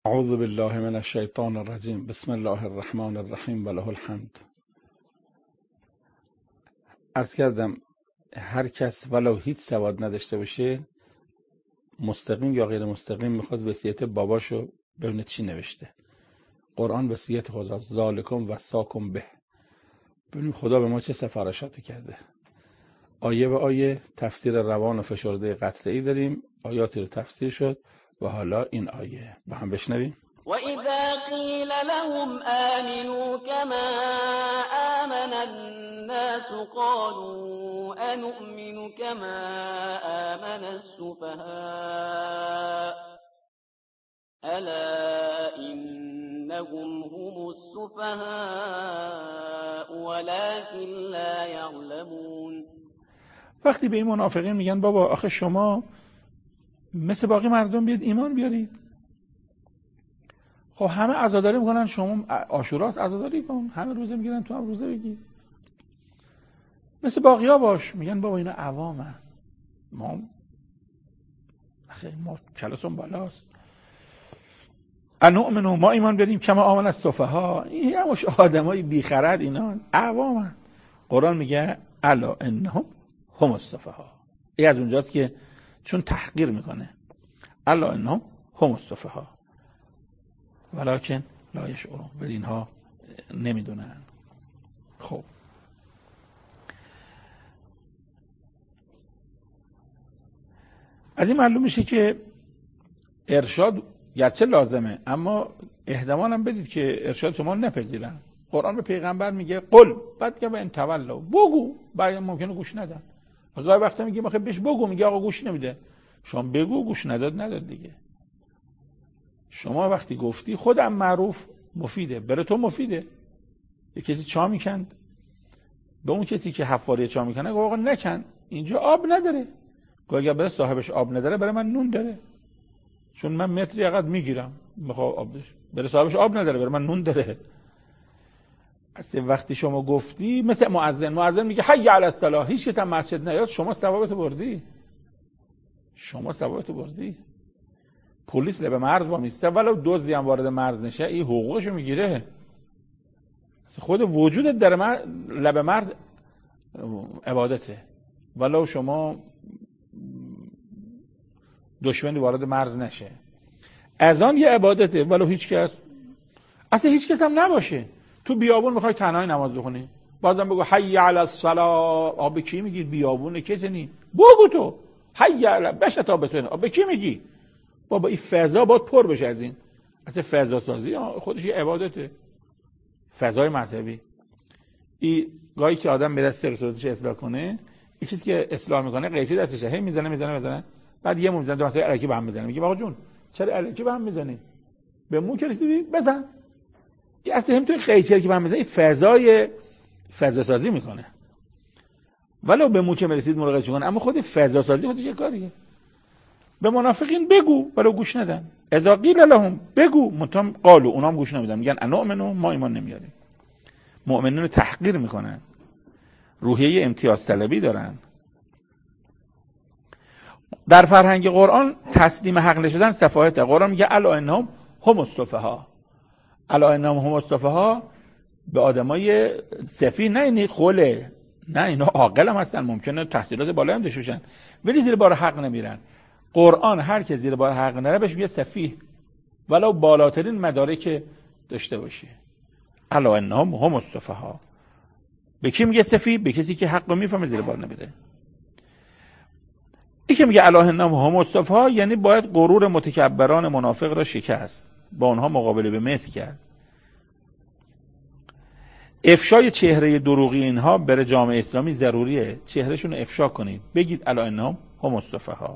اعوذ بالله من الشیطان الرجیم. بسم الله الرحمن الرحیم و له الحمد. عرض کردم هر کس ولو هیچ سواد نداشته باشه، مستقیم یا غیر مستقیم، میخواد وصیت باباشو ببینه چی نوشته. قرآن وصیت خدا ذالکم وصاکم به. ببینیم خدا به ما چه سفارشاتی کرده. آیه به آیه تفسیر روان و فشرده قطعی داریم. آیاتی رو تفسیر شد و حالا این آیه با هم بشنویم. وَإِذَا قِيلَ لَهُمْ آمِنُوا كَمَا آمَنَ النَّاسُ قَالُوا أَنُؤْمِنُ كَمَا آمَنَ السُّفَهَاءُ أَلَا إِنَّهُمْ هُمُ السُّفَهَاءُ وَلَكِنْ لَا يَعْلَمُونَ. وقتی به این منافقین میگن بابا آخه شما مثل باقی مردم بیاد ایمان بیارید، خب همه عزاداری میکنن، شما عاشوراست عزاداری کن، همه روزه میگیرن تو هم روزه بگی، مثل باقیا باش. میگن بابا اینا عوامن، ما کلاسون بالاست. انؤمنو، ما ایمان بیاریم کما آمن السفها، این همش آدمای بیخرد، اینا عوامن. قرآن میگه الا انهم هم السفها. این از اونجاست که چون تحقیر میکنه. الا انهم هم السفها ولکن لا یشعرون، ولی اینها نمیدونن. خب از این معلوم میشه که ارشاد گرچه لازمه، اما احتمال هم بدید که ارشاد شما نپذیرن. قرآن به پیغمبر میگه قل، بعد میگه ان تولوا، بگو. بعد ممکنه گوش ندن. گاهی وقتا میگه آخه بهش بگو، میگه آقا گوش نمیده. شما بگو، گوش نداد دیگه. شما وقتی گفتی خودم معروف مفیده، بره تو مفیده. یه کسی چا میکند، به اون کسی که حفاری چا میکنه آقا نکن، اینجا آب نداره. گاهی بره صاحبش آب نداره، بره من نون داره، چون من متری عقد میگیرم میخوام آب داشت. بره صاحبش آب نداره، بره من نون داره. اصلا وقتی شما گفتی مثل مؤذن میگه حی علی الصلاه، هیچ کس هم مسجد نیاد، شما ثوابتو بردی. پلیس لب مرز وامیسته، ولو دزدی هم وارد مرز نشه این حقوقشو میگیره. خود وجودت در لب مرز عبادته، ولو شما دشمنی وارد مرز نشه. اذان یه عبادته، ولو هیچ کس هم نباشه. تو بیابون میخوای تنهایی نماز بخونی، بازم بگو حی علی الصلاه. به کی میگی؟ بیابونه کسی نی، بگو تو حی علی بشه تا بتونه. به کی میگی؟ بابا این فضا باید پر بشه از این. اصلا فضا سازی خودش یه عبادته، فضای مذهبی. این گاهی که آدم میره سرسوتش اصلاح کنه، این چیزی که اصلاح میکنه قیچی دستشه، هی میزنه، بعد یه میزنه دو تا الکی به هم میزنه. میگه آقا جون چرا الکی به هم میزنی؟ به مو که رسیدی بزن. این اصلا همین توی قیچی که به هم میزنه، این فضای فضا سازی میکنه. ولو به مو که رسید مراقبش میکنه، اما خود فضا سازی خودش یه کاریه. به منافقین بگو، ولو گوش ندن. اذا قیل لهم، بگو. منتهم قالو، اونام گوش نمیدن، میگن انؤمنو، ما ایمان نمیاریم. مؤمنین رو تحقیر میکنن، روحیه امتیاز طلبی دارن. در فرهنگ قرآن تسلیم حق نشدن سفاهت. قرآن میگه الا انهم هم السفها. الا انهم هم السفها به آدمای سفیه نه این خوله، نه اینا عاقل هم هستن، ممکنه تحصیلات بالایی هم داشته باشن، ولی زیر بار حق نمیرن. قرآن هر کی زیر بار حق نره بهش میگه سفیه، ولو بالاترین مدارک داشته باشه. الا انهم هم السفها. به کی میگه سفیه؟ به کسی که حق میفهمه زیر بار نمیره. این که میگه الا انهم هم السفها یعنی باید غرور متکبران منافق را شکست، با اونها مقابله به مثل کرد. افشای چهره دروغی اینها برای جامعه اسلامی ضروریه. چهرهشون رو افشا کنید، بگید الا انهم هم السفها.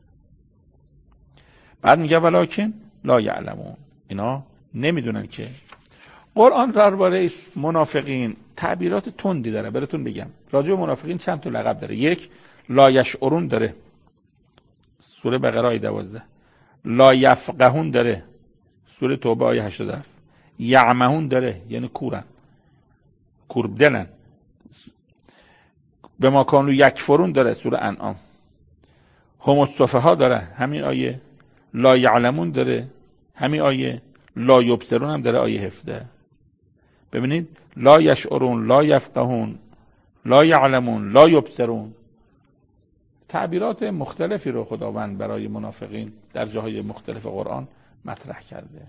بعد میگه ولکن لا یعلمون، اینا نمیدونن که. قرآن درباره منافقین تعبیرات تندی داره. براتون بگم راجع به منافقین چند تا لقب داره. یک، لا یشعرون داره، سوره بقره آیه 12. لا یفقهون داره، سوره توبه آیه 87. یعمهون داره، یعنی کورن، کوربدلن. به ما کانوا یکفرون داره، سوره انعام. هم السفها داره، همین آیه. لا یعلمون داره، همین آیه لا یبصرون هم داره آیه 17. ببینید لا یشعرون، لا یفقهون، لا یعلمون، لا یبصرون، تعبیرات مختلفی رو خداوند برای منافقین در جاهای مختلف قرآن مطرح کرده.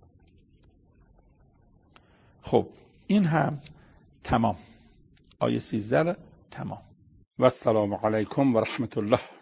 خب این هم تمام، آیه 13 تمام. و السلام علیکم و رحمت الله.